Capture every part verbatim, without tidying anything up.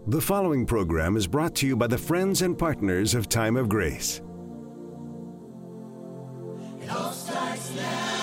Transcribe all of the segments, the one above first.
The following program is brought to you by the friends and partners of Time of Grace. It all starts now.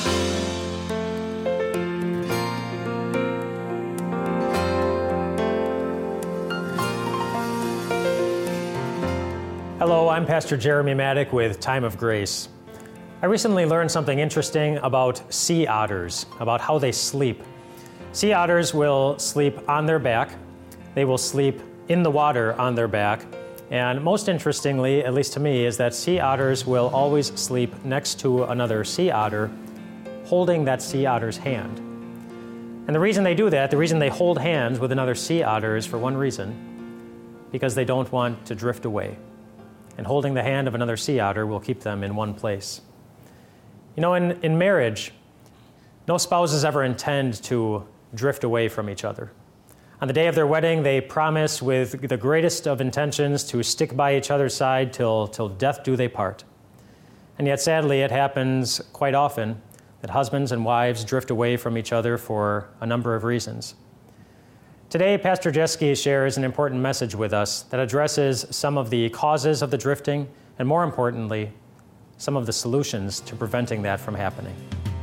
Hello, I'm Pastor Jeremy Maddock with Time of Grace. I recently learned something interesting about sea otters, about how they sleep. Sea otters will sleep on their back. They will sleep in the water on their back. And most interestingly, at least to me, is that sea otters will always sleep next to another sea otter, holding that sea otter's hand. And the reason they do that, the reason they hold hands with another sea otter is for one reason, because they don't want to drift away. And holding the hand of another sea otter will keep them in one place. You know, in, in marriage, no spouses ever intend to drift away from each other. On the day of their wedding, they promise with the greatest of intentions to stick by each other's side till, till death do they part. And yet, sadly, it happens quite often that husbands and wives drift away from each other for a number of reasons. Today, Pastor Jeske shares an important message with us that addresses some of the causes of the drifting, and more importantly, some of the solutions to preventing that from happening.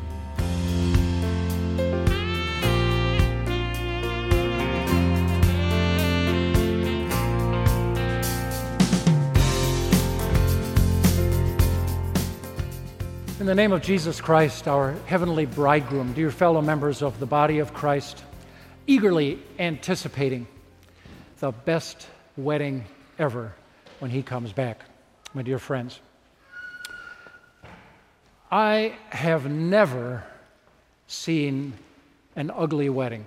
In the name of Jesus Christ, our heavenly bridegroom, dear fellow members of the body of Christ, eagerly anticipating the best wedding ever when he comes back, my dear friends. I have never seen an ugly wedding.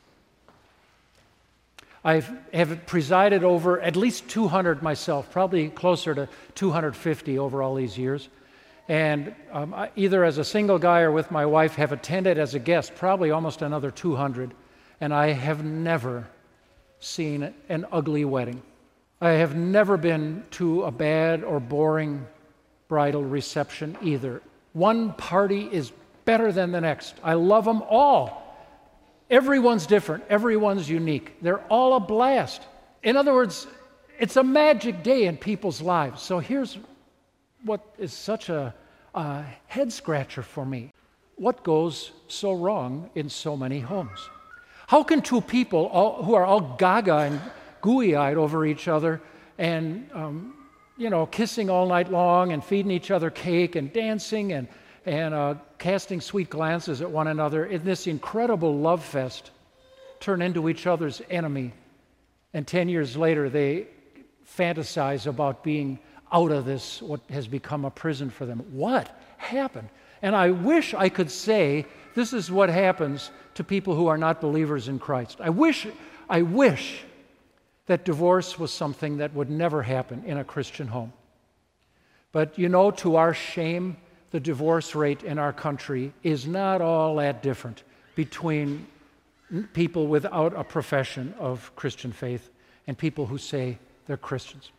I have presided over at least two hundred myself, probably closer to two hundred fifty over all these years. And um, I, either as a single guy or with my wife, have attended as a guest probably almost another two hundred. And I have never seen an ugly wedding. I have never been to a bad or boring bridal reception either. One party is better than the next. I love them all. Everyone's different. Everyone's unique. They're all a blast. In other words, it's a magic day in people's lives. So here's what is such a, a head-scratcher for me. What goes so wrong in so many homes? How can two people all, who are all gaga and gooey-eyed over each other and, um, you know, kissing all night long and feeding each other cake and dancing and, and uh, casting sweet glances at one another in this incredible love fest turn into each other's enemy? And ten years later, they fantasize about being out of this, what has become a prison for them. What happened? And I wish I could say this is what happens to people who are not believers in Christ. I wish, I wish that divorce was something that would never happen in a Christian home. But you know, to our shame, the divorce rate in our country is not all that different between people without a profession of Christian faith and people who say they're Christians.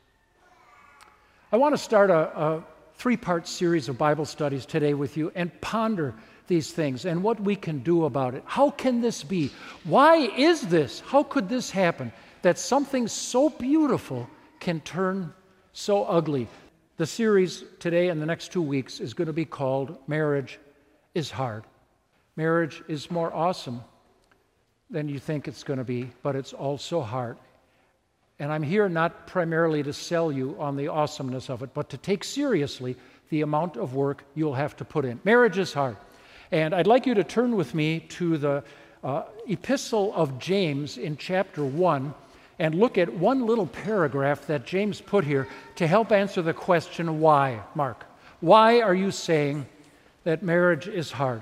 I want to start a, a three-part series of Bible studies today with you and ponder these things and what we can do about it. How can this be? Why is this? How could this happen? That something so beautiful can turn so ugly. The series today and the next two weeks is going to be called Marriage is Hard. Marriage is more awesome than you think it's going to be, but it's also hard. And I'm here not primarily to sell you on the awesomeness of it, but to take seriously the amount of work you'll have to put in. Marriage is hard. And I'd like you to turn with me to the uh, Epistle of James in chapter one and look at one little paragraph that James put here to help answer the question, why, Mark? Why are you saying that marriage is hard?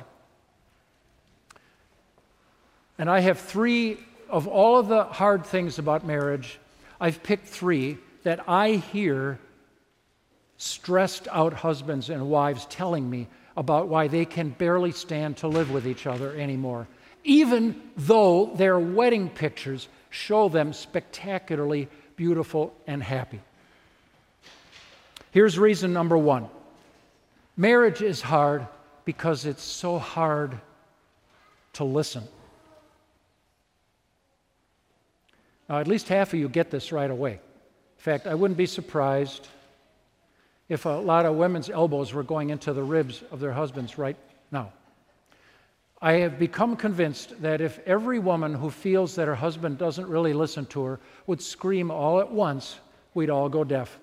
And I have three, of all of the hard things about marriage, I've picked three that I hear stressed out husbands and wives telling me about why they can barely stand to live with each other anymore, even though their wedding pictures show them spectacularly beautiful and happy. Here's reason number one. Marriage is hard because it's so hard to listen. Now, at least half of you get this right away. In fact, I wouldn't be surprised if a lot of women's elbows were going into the ribs of their husbands right now. I have become convinced that if every woman who feels that her husband doesn't really listen to her would scream all at once, we'd all go deaf.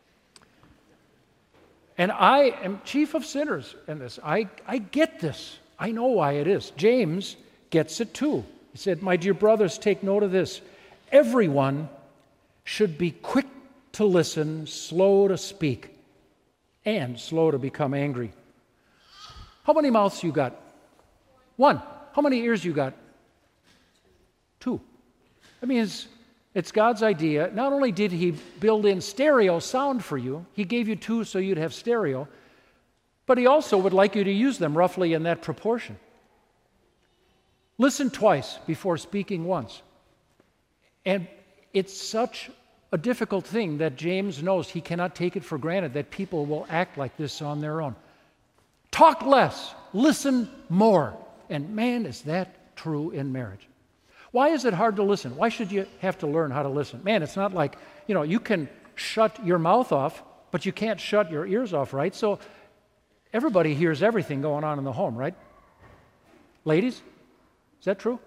And I am chief of sinners in this. I, I get this. I know why it is. James gets it too. He said, "My dear brothers, take note of this. Everyone should be quick to listen, slow to speak, and slow to become angry." How many mouths you got? One. How many ears you got? Two. I mean, it's, it's God's idea. Not only did He build in stereo sound for you, He gave you two so you'd have stereo, but He also would like you to use them roughly in that proportion. Listen twice before speaking once. And it's such a difficult thing that James knows he cannot take it for granted that people will act like this on their own. Talk less, listen more. And man, is that true in marriage. Why is it hard to listen? Why should you have to learn how to listen? Man, it's not like, you know, you can shut your mouth off, but you can't shut your ears off, right? So everybody hears everything going on in the home, right? Ladies, is that true?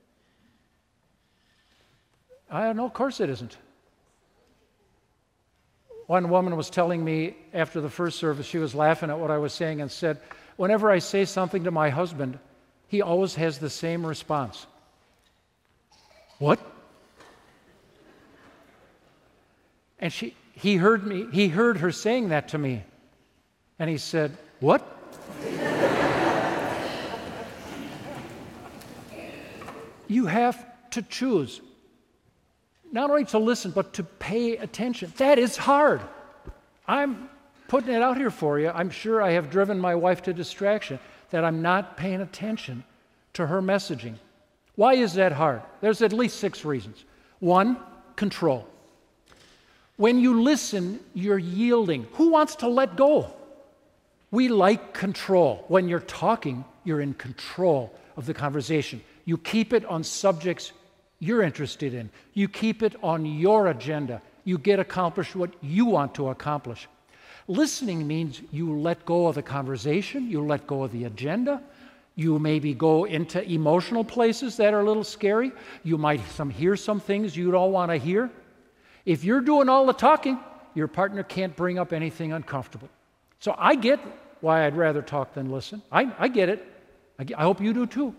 I don't know, of course it isn't. One woman was telling me after the first service, she was laughing at what I was saying and said, "Whenever I say something to my husband, he always has the same response." What? And she, he heard me, he heard her saying that to me. And he said, "What?" You have to choose. Not only to listen, but to pay attention. That is hard. I'm putting it out here for you. I'm sure I have driven my wife to distraction, that I'm not paying attention to her messaging. Why is that hard? There's at least six reasons. One, control. When you listen, you're yielding. Who wants to let go? We like control. When you're talking, you're in control of the conversation. You keep it on subjects you're interested in. You keep it on your agenda. You get accomplished what you want to accomplish. Listening means you let go of the conversation, you let go of the agenda, you maybe go into emotional places that are a little scary. You might some hear some things you don't want to hear. If you're doing all the talking, your partner can't bring up anything uncomfortable. So I get why I'd rather talk than listen. I, I get it. I, I hope you do too.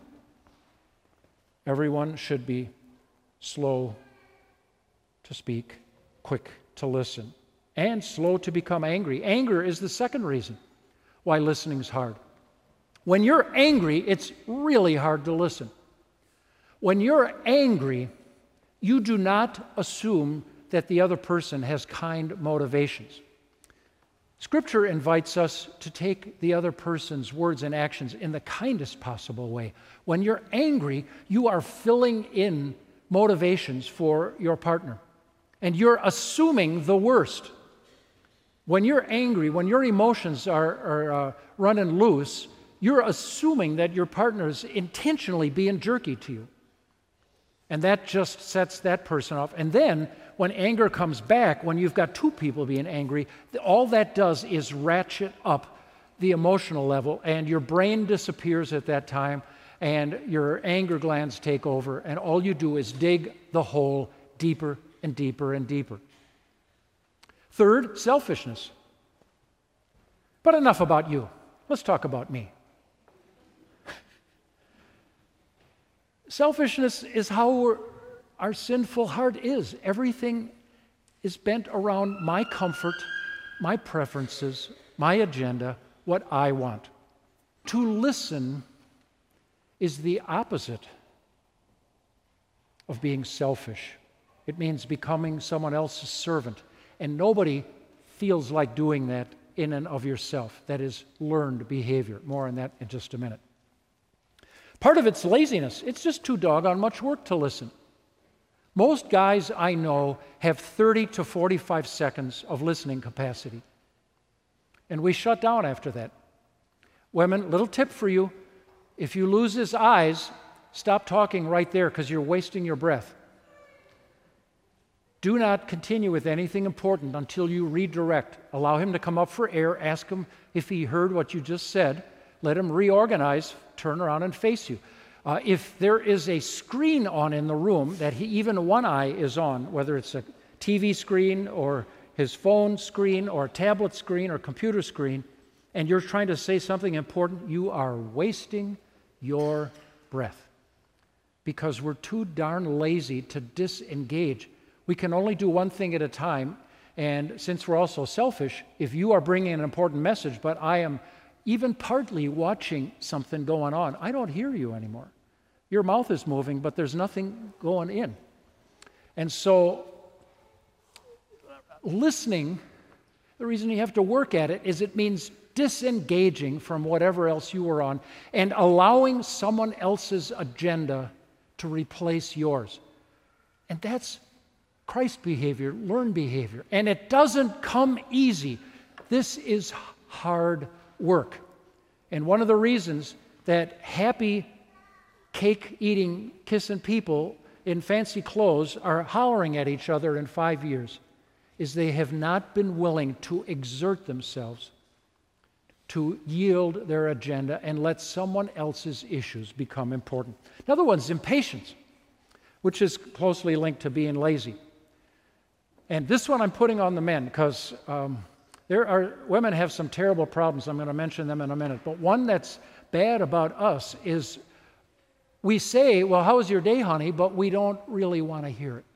Everyone should be slow to speak, quick to listen, and slow to become angry. Anger is the second reason why listening is hard. When you're angry, it's really hard to listen. When you're angry, you do not assume that the other person has kind motivations. Scripture invites us to take the other person's words and actions in the kindest possible way. When you're angry, you are filling in motivations for your partner, and you're assuming the worst. When you're angry, when your emotions are, are uh, running loose, you're assuming that your partner is intentionally being jerky to you. And that just sets that person off. And then, when anger comes back, when you've got two people being angry, all that does is ratchet up the emotional level, and your brain disappears at that time, and your anger glands take over, and all you do is dig the hole deeper and deeper and deeper. Third, selfishness. But enough about you. Let's talk about me. Selfishness is how our sinful heart is. Everything is bent around my comfort, my preferences, my agenda, what I want. To listen is the opposite of being selfish. It means becoming someone else's servant. And nobody feels like doing that in and of yourself. That is learned behavior. More on that in just a minute. Part of it's laziness. It's just too doggone much work to listen. Most guys I know have thirty to forty-five seconds of listening capacity. And we shut down after that. Women, little tip for you. If you lose his eyes, stop talking right there because you're wasting your breath. Do not continue with anything important until you redirect. Allow him to come up for air. Ask him if he heard what you just said. Let him reorganize, turn around and face you. Uh, if there is a screen on in the room that he, even one eye is on, whether it's a T V screen or his phone screen or tablet screen or computer screen, and you're trying to say something important, you are wasting your breath because we're too darn lazy to disengage. We can only do one thing at a time, and since we're also selfish, if you are bringing an important message, but I am even partly watching something going on, I don't hear you anymore. Your mouth is moving, but there's nothing going in. And so, listening, the reason you have to work at it is it means disengaging from whatever else you were on and allowing someone else's agenda to replace yours. And that's Christ behavior, learned behavior. And it doesn't come easy. This is hard work. And one of the reasons that happy, cake-eating, kissing people in fancy clothes are hollering at each other in five years is they have not been willing to exert themselves to yield their agenda and let someone else's issues become important. Another one's impatience, which is closely linked to being lazy. And this one I'm putting on the men because um, there are women have some terrible problems. I'm going to mention them in a minute. But one that's bad about us is we say, well, how was your day, honey? But we don't really want to hear it.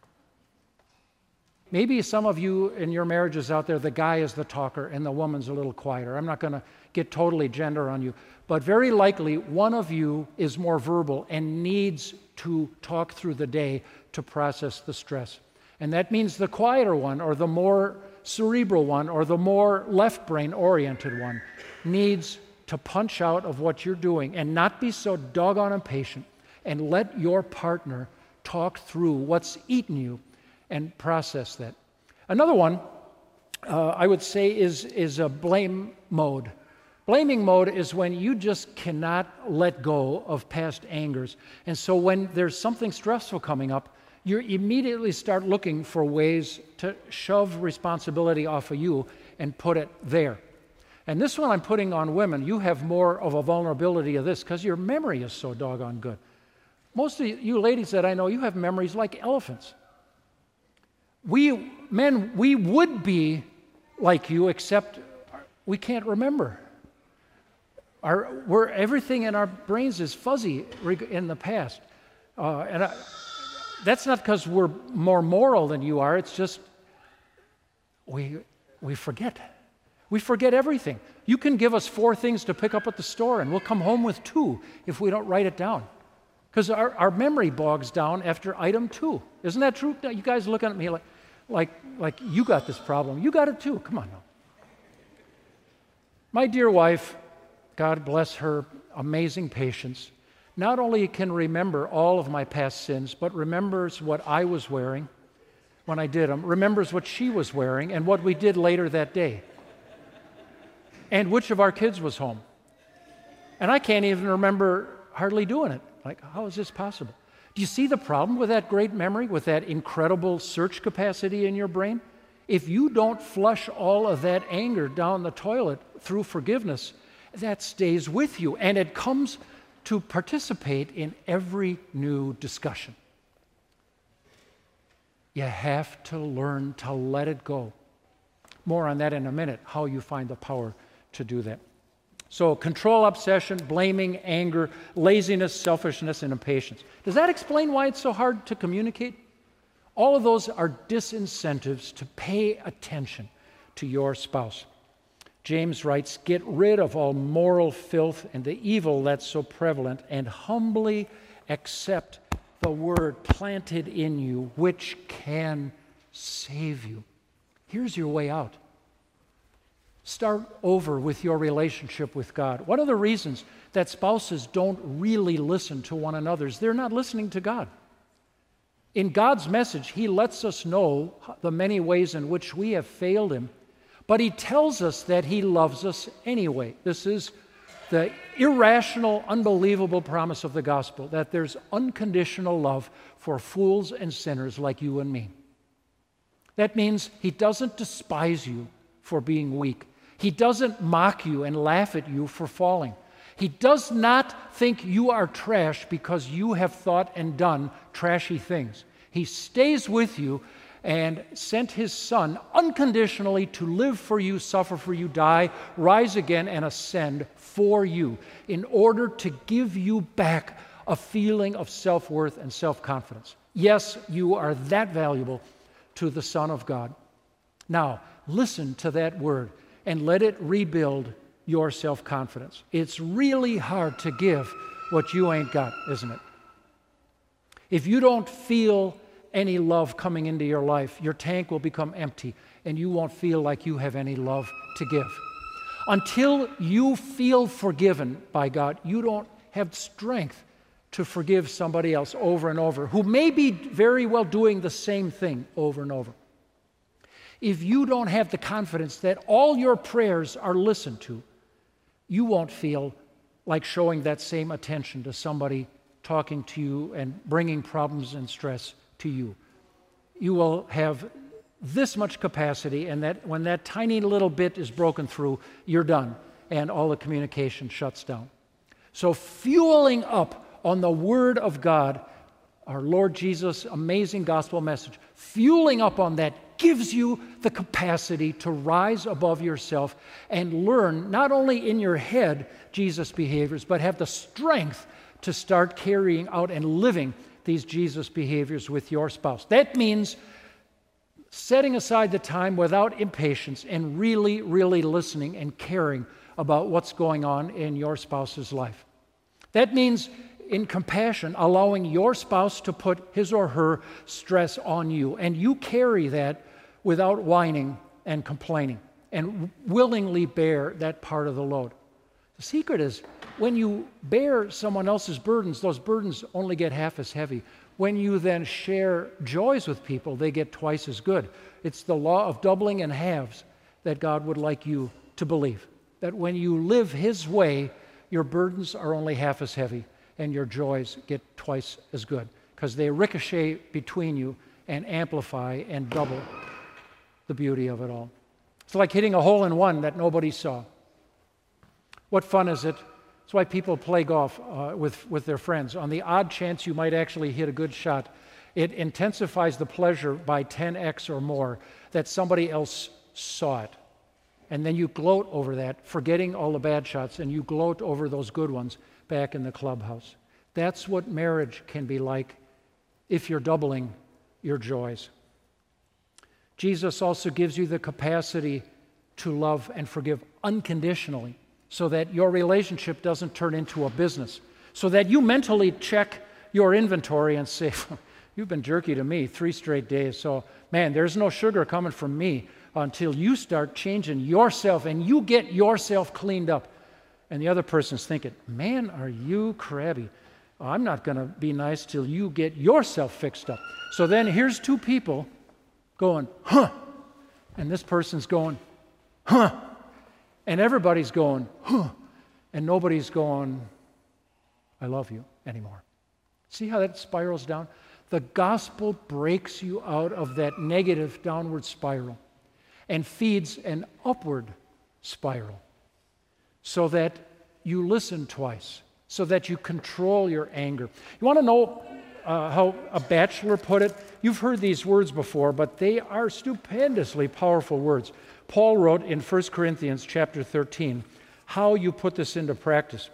Maybe some of you in your marriages out there, the guy is the talker and the woman's a little quieter. I'm not going to get totally gender on you. But very likely one of you is more verbal and needs to talk through the day to process the stress. And that means the quieter one or the more cerebral one or the more left brain oriented one needs to punch out of what you're doing and not be so doggone impatient and let your partner talk through what's eating you and process that. Another one uh, I would say is, is a blame mode. Blaming mode is when you just cannot let go of past angers. And so when there's something stressful coming up, you immediately start looking for ways to shove responsibility off of you and put it there. And this one I'm putting on women. You have more of a vulnerability of this because your memory is so doggone good. Most of you ladies that I know, you have memories like elephants. We, men, we would be like you, except we can't remember. Our, we're, everything in our brains is fuzzy in the past. Uh, and I, that's not because we're more moral than you are. It's just we, we forget. We forget everything. You can give us four things to pick up at the store, and we'll come home with two if we don't write it down. Because our, our memory bogs down after item two. Isn't that true? You guys looking at me like, like, like you got this problem. You got it too. Come on now. My dear wife, God bless her amazing patience, not only can remember all of my past sins, but remembers what I was wearing when I did them, remembers what she was wearing and what we did later that day, and which of our kids was home. And I can't even remember hardly doing it. Like, how is this possible? Do you see the problem with that great memory, with that incredible search capacity in your brain? If you don't flush all of that anger down the toilet through forgiveness, that stays with you, and it comes to participate in every new discussion. You have to learn to let it go. More on that in a minute, how you find the power to do that. So control, obsession, blaming, anger, laziness, selfishness, and impatience. Does that explain why it's so hard to communicate? All of those are disincentives to pay attention to your spouse. James writes, get rid of all moral filth and the evil that's so prevalent, and humbly accept the word planted in you, which can save you. Here's your way out. Start over with your relationship with God. One of the reasons that spouses don't really listen to one another is they're not listening to God. In God's message, He lets us know the many ways in which we have failed Him, but He tells us that He loves us anyway. This is the irrational, unbelievable promise of the gospel, that there's unconditional love for fools and sinners like you and me. That means he doesn't despise you for being weak. He doesn't mock you and laugh at you for falling. He does not think you are trash because you have thought and done trashy things. He stays with you and sent his Son unconditionally to live for you, suffer for you, die, rise again, and ascend for you in order to give you back a feeling of self-worth and self-confidence. Yes, you are that valuable to the Son of God. Now, listen to that word and let it rebuild your self-confidence. It's really hard to give what you ain't got, isn't it? If you don't feel any love coming into your life, your tank will become empty and you won't feel like you have any love to give. Until you feel forgiven by God, you don't have strength to forgive somebody else over and over who may be very well doing the same thing over and over. If you don't have the confidence that all your prayers are listened to, you won't feel like showing that same attention to somebody talking to you and bringing problems and stress to you. You will have this much capacity, and that when that tiny little bit is broken through, you're done, and all the communication shuts down. So fueling up on the Word of God, our Lord Jesus' amazing gospel message, fueling up on that gives you the capacity to rise above yourself and learn not only in your head Jesus' behaviors, but have the strength to start carrying out and living these Jesus behaviors with your spouse. That means setting aside the time without impatience and really, really listening and caring about what's going on in your spouse's life. That means in compassion, allowing your spouse to put his or her stress on you, and you carry that without whining and complaining and willingly bear that part of the load. The secret is when you bear someone else's burdens, those burdens only get half as heavy. When you then share joys with people, they get twice as good. It's the law of doubling and halves that God would like you to believe. That when you live His way, your burdens are only half as heavy and your joys get twice as good because they ricochet between you and amplify and double the beauty of it all. It's like hitting a hole in one that nobody saw. What fun is it? That's why people play golf uh, with, with their friends. On the odd chance you might actually hit a good shot, it intensifies the pleasure by ten x or more that somebody else saw it. And then you gloat over that, forgetting all the bad shots, and you gloat over those good ones back in the clubhouse. That's what marriage can be like if you're doubling your joys. Jesus also gives you the capacity to love and forgive unconditionally so that your relationship doesn't turn into a business, so that you mentally check your inventory and say, you've been jerky to me three straight days, so man, there's no sugar coming from me until you start changing yourself and you get yourself cleaned up. And the other person's thinking, man, are you crabby? I'm not going to be nice till you get yourself fixed up. So then here's two people going, huh, and this person's going, huh, and everybody's going, huh, and nobody's going, I love you anymore. See how that spirals down? The gospel breaks you out of that negative downward spiral and feeds an upward spiral so that you listen twice, so that you control your anger. You want to know uh, how a bachelor put it? You've heard these words before, but they are stupendously powerful words. Paul wrote in First Corinthians chapter thirteen how you put this into practice.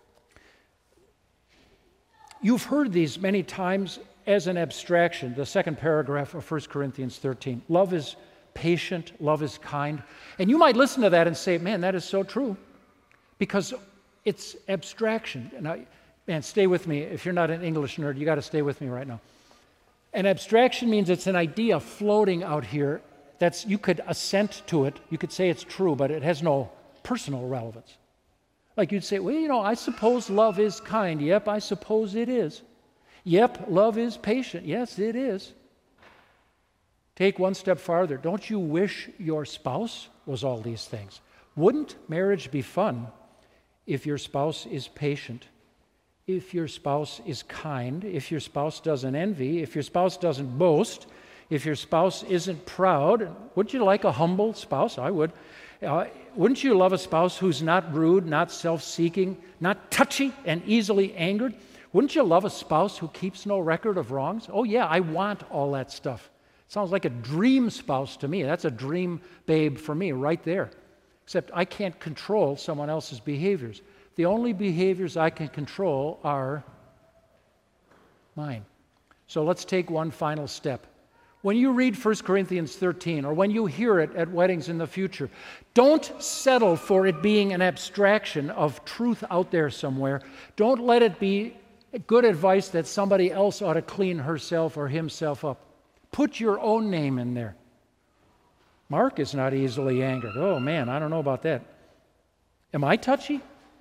You've heard these many times as an abstraction, the second paragraph of First Corinthians thirteen. Love is patient, love is kind. And you might listen to that and say, man, that is so true, because it's abstraction. And I, man, stay with me. If you're not an English nerd, you got to stay with me right now. An abstraction means it's an idea floating out here that's, you could assent to it. You could say it's true, but it has no personal relevance. Like you'd say, well, you know, I suppose love is kind. Yep, I suppose it is. Yep, love is patient. Yes, it is. Take one step farther. Don't you wish your spouse was all these things? Wouldn't marriage be fun if your spouse is patient, if your spouse is kind, if your spouse doesn't envy, if your spouse doesn't boast, If your spouse isn't proud, would you like a humble spouse? I would. Uh, wouldn't you love a spouse who's not rude, not self-seeking, not touchy and easily angered? Wouldn't you love a spouse who keeps no record of wrongs? Oh yeah, I want all that stuff. Sounds like a dream spouse to me. That's a dream babe for me right there. Except I can't control someone else's behaviors. The only behaviors I can control are mine. So let's take one final step. When you read First Corinthians thirteen, or when you hear it at weddings in the future, don't settle for it being an abstraction of truth out there somewhere. Don't let it be good advice that somebody else ought to clean herself or himself up. Put your own name in there. Mark is not easily angered. Oh man, I don't know about that. Am I touchy?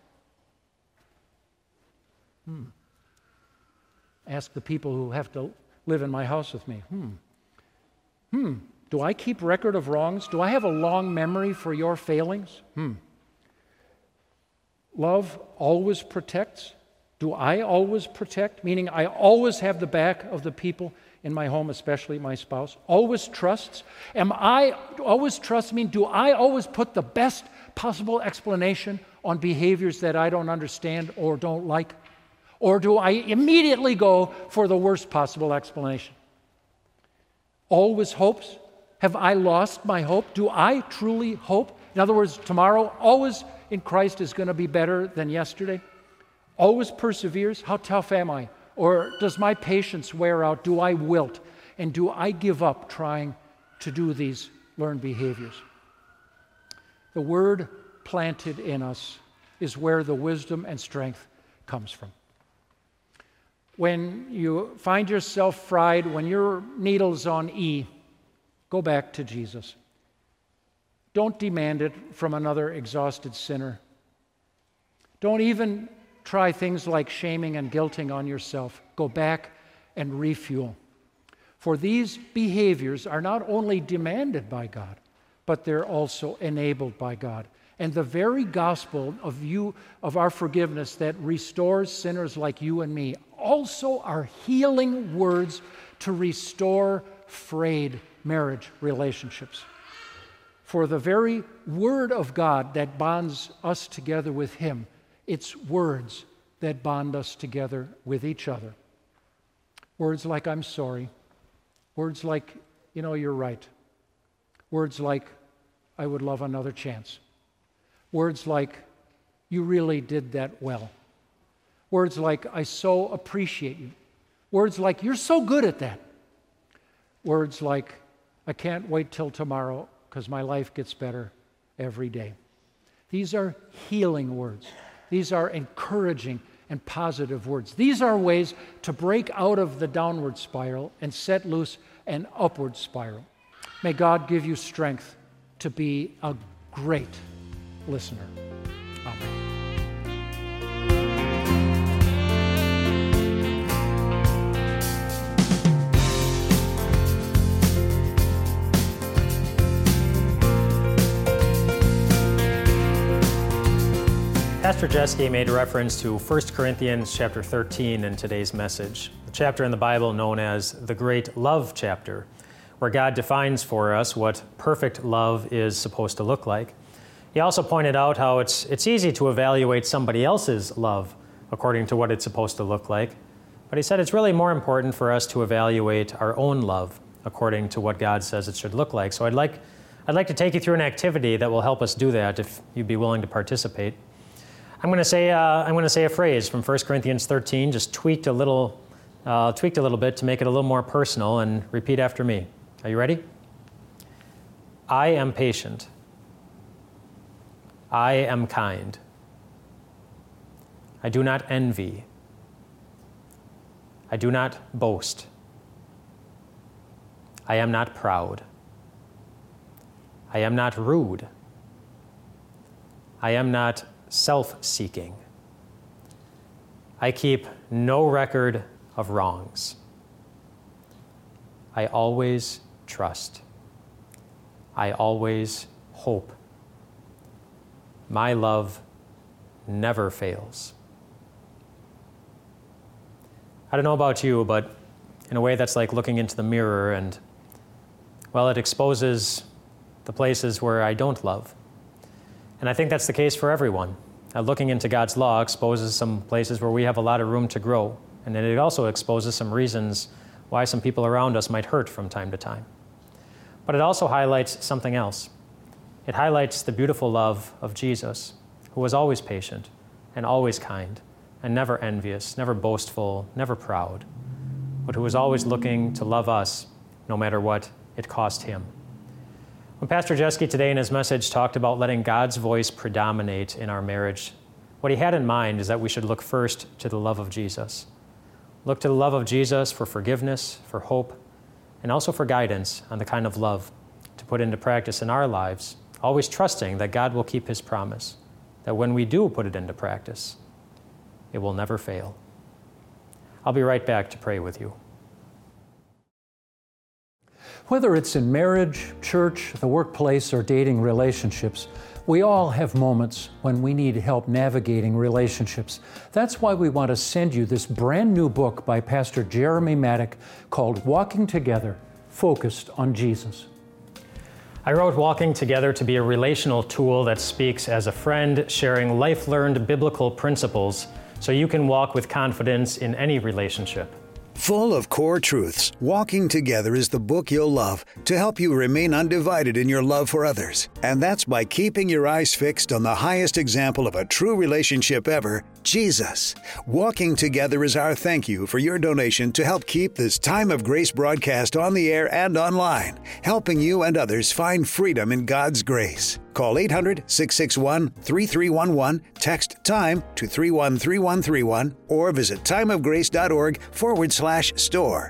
Hmm. Ask the people who have to live in my house with me. Hmm. Hmm. Do I keep record of wrongs? Do I have a long memory for your failings? Hmm. Love always protects. Do I always protect? Meaning I always have the back of the people in my home, especially my spouse. Always trusts. Am I always trust? I mean, do I always put the best possible explanation on behaviors that I don't understand or don't like? Or do I immediately go for the worst possible explanation? Always hopes? Have I lost my hope? Do I truly hope? In other words, tomorrow always in Christ is going to be better than yesterday? Always perseveres? How tough am I? Or does my patience wear out? Do I wilt? And do I give up trying to do these learned behaviors? The word planted in us is where the wisdom and strength comes from. When you find yourself fried, when your needle's on E, go back to Jesus. Don't demand it from another exhausted sinner. Don't even try things like shaming and guilting on yourself. Go back and refuel. For these behaviors are not only demanded by God, but they're also enabled by God. And the very gospel of you, of our forgiveness that restores sinners like you and me, also are healing words to restore frayed marriage relationships. For the very word of God that bonds us together with Him, it's words that bond us together with each other. Words like, I'm sorry. Words like, you know, you're right. Words like, I would love another chance. Words like, you really did that well. Words like, I so appreciate you. Words like, you're so good at that. Words like, I can't wait till tomorrow because my life gets better every day. These are healing words. These are encouraging and positive words. These are ways to break out of the downward spiral and set loose an upward spiral. May God give you strength to be a great listener. Amen. Pastor Jeske made reference to First Corinthians chapter thirteen in today's message, the chapter in the Bible known as the Great Love Chapter, where God defines for us what perfect love is supposed to look like. He also pointed out how it's it's easy to evaluate somebody else's love according to what it's supposed to look like, but he said it's really more important for us to evaluate our own love according to what God says it should look like. So I'd like I'd like to take you through an activity that will help us do that if you'd be willing to participate. I'm going to say uh, I'm going to say a phrase from First Corinthians thirteen, just tweaked a little, uh, tweaked a little bit to make it a little more personal, and repeat after me. Are you ready? I am patient. I am kind. I do not envy. I do not boast. I am not proud. I am not rude. I am not self-seeking. I keep no record of wrongs. I always trust. I always hope. My love never fails. I don't know about you, but in a way that's like looking into the mirror and Well, it exposes the places where I don't love. And I think that's the case for everyone. Uh, looking into God's law exposes some places where we have a lot of room to grow. And then it also exposes some reasons why some people around us might hurt from time to time. But it also highlights something else. It highlights the beautiful love of Jesus, who was always patient and always kind and never envious, never boastful, never proud, but who was always looking to love us no matter what it cost him. When Pastor Jeske today in his message talked about letting God's voice predominate in our marriage, what he had in mind is that we should look first to the love of Jesus. Look to the love of Jesus for forgiveness, for hope, and also for guidance on the kind of love to put into practice in our lives, always trusting that God will keep his promise, that when we do put it into practice, it will never fail. I'll be right back to pray with you. Whether it's in marriage, church, the workplace, or dating relationships, we all have moments when we need help navigating relationships. That's why we want to send you this brand new book by Pastor Jeremy Maddock called Walking Together, Focused on Jesus. I wrote Walking Together to be a relational tool that speaks as a friend, sharing life-learned biblical principles so you can walk with confidence in any relationship. Full of core truths, Walking Together is the book you'll love to help you remain undivided in your love for others. And that's by keeping your eyes fixed on the highest example of a true relationship ever, Jesus. Walking Together is our thank you for your donation to help keep this Time of Grace broadcast on the air and online, helping you and others find freedom in God's grace. Call eight hundred, six six one, three three one one, text TIME to three one three one three one, or visit timeofgrace.org forward slash store.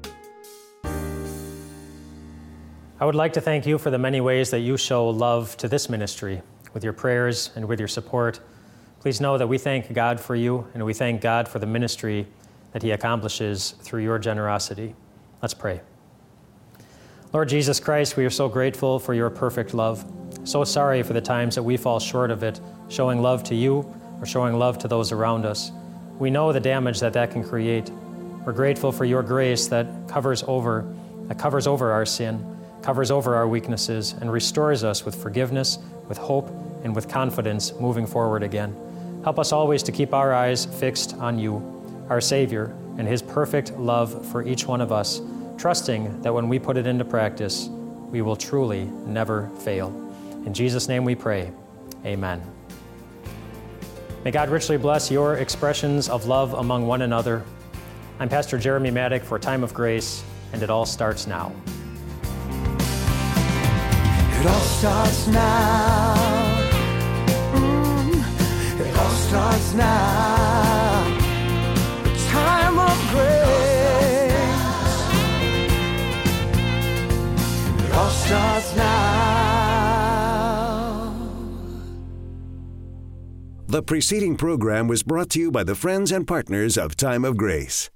I would like to thank you for the many ways that you show love to this ministry, with your prayers and with your support. Please know that we thank God for you, and we thank God for the ministry that he accomplishes through your generosity. Let's pray. Lord Jesus Christ, we are so grateful for your perfect love. So sorry for the times that we fall short of it, showing love to you or showing love to those around us. We know the damage that that can create. We're grateful for your grace that covers over, that covers over our sin, covers over our weaknesses, and restores us with forgiveness, with hope, and with confidence moving forward again. Help us always to keep our eyes fixed on you, our Savior, and his perfect love for each one of us, trusting that when we put it into practice, we will truly never fail. In Jesus' name we pray, amen. May God richly bless your expressions of love among one another. I'm Pastor Jeremy Maddock for Time of Grace, and it all starts now. It all starts now. Mm, it all starts now. The time of grace. It all starts now. The preceding program was brought to you by the friends and partners of Time of Grace.